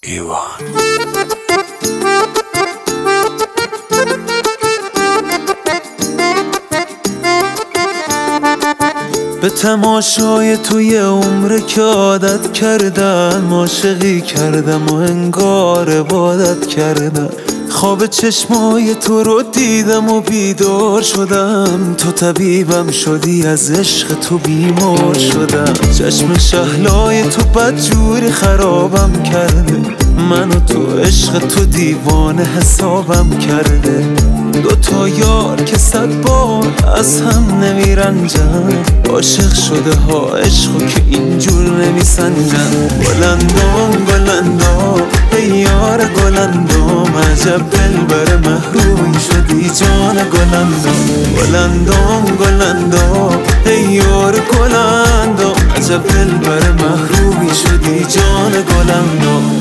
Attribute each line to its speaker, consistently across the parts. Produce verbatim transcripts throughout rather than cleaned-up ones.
Speaker 1: ایوان به تماشای توی عمر که عادت کردم، عاشقی کردم و انگار عبادت کردم. خواب چشمای تو رو دیدم و بیدار شدم، تو طبیبم شدی، از عشق تو بیمار شدم. چشم شهلای تو بدجوری خرابم کرده، من و تو عشق تو دیوانه حسابم کرده. دو تا یار که صد بار از هم نمیرنجن، عاشق شده ها عشقو که اینجور نمیسنجن. گلندام گلندام ای یار گلندام، عجب دلبر محرومی شدی جان گلندام. گلندام گلندام ای یار گلندام، عجب دلبر محرومی شدی جان گلندام.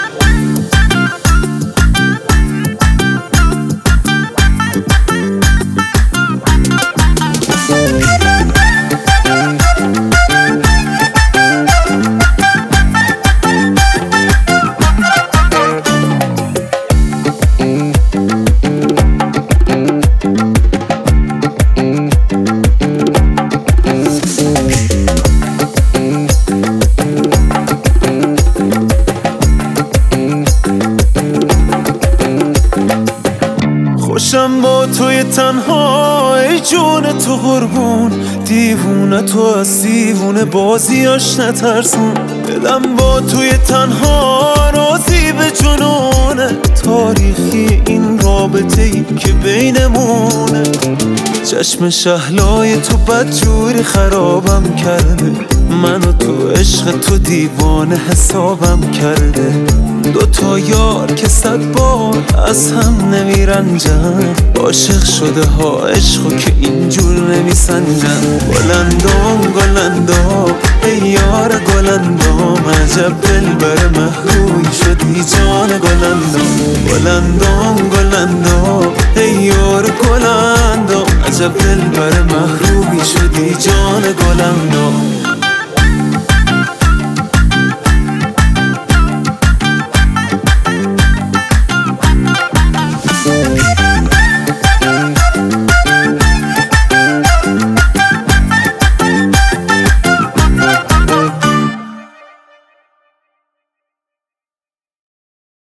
Speaker 1: خوشم با توی تنها ای جون تو قربون، دیوونه تو از دیوونه بازیاش نترسون. دلم با توی تنها راضی به جنونه، تاریخی این رابطه ای که بینمونه. چشم شهلای تو بدجوری خرابم کرده، من و تو عشق تو دیوانه حسابم کرده. دو تا یار که صد بار از هم نمیرنجن، عاشق شده ها عشقو که اینجور نمیسنجن. گلندام گلندام ای یار گلندام، عجب دلبر محرومی شدی جان گلندام. گلندام گلندام ای یار گلندام، عجب دلبر محرومی شدی جان گلندام.